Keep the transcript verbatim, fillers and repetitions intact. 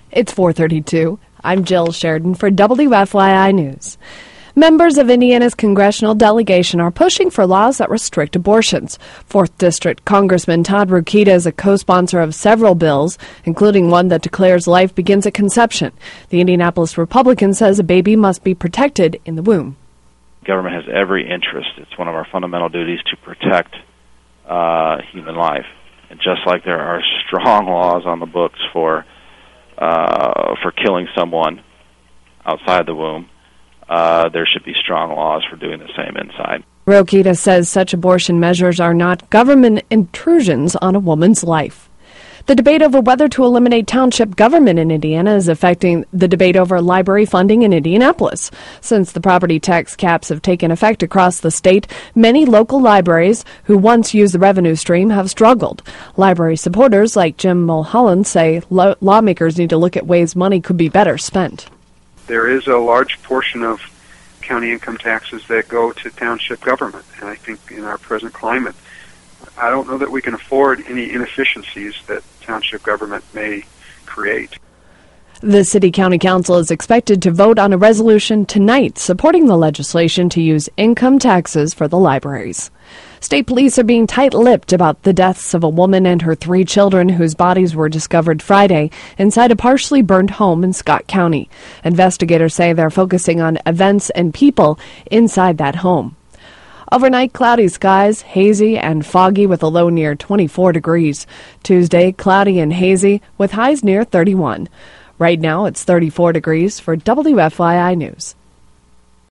It's four thirty-two. I'm Jill Sheridan for W F Y I News. Members of Indiana's congressional delegation are pushing for laws that restrict abortions. fourth District Congressman Todd Rokita is a co-sponsor of several bills, including one that declares life begins at conception. The Indianapolis Republican says a baby must be protected in the womb. Government has every interest. It's one of our fundamental duties to protect uh, human life. And just like there are strong laws on the books for uh, for killing someone outside the womb, uh, there should be strong laws for doing the same inside. Rokita says such abortion measures are not government intrusions on a woman's life. The debate over whether to eliminate township government in Indiana is affecting the debate over library funding in Indianapolis. Since the property tax caps have taken effect across the state, many local libraries who once used the revenue stream have struggled. Library supporters like Jim Mulholland say lo- lawmakers need to look at ways money could be better spent. There is a large portion of county income taxes that go to township government, and I think in our present climate, I don't know that we can afford any inefficiencies that township government may create. The City County Council is expected to vote on a resolution tonight supporting the legislation to use income taxes for the libraries. State police are being tight-lipped about the deaths of a woman and her three children whose bodies were discovered Friday inside a partially burned home in Scott County. Investigators say they're focusing on events and people inside that home. Overnight, cloudy skies, hazy and foggy with a low near twenty-four degrees. Tuesday, cloudy and hazy with highs near thirty-one. Right now, it's thirty-four degrees for W F Y I News.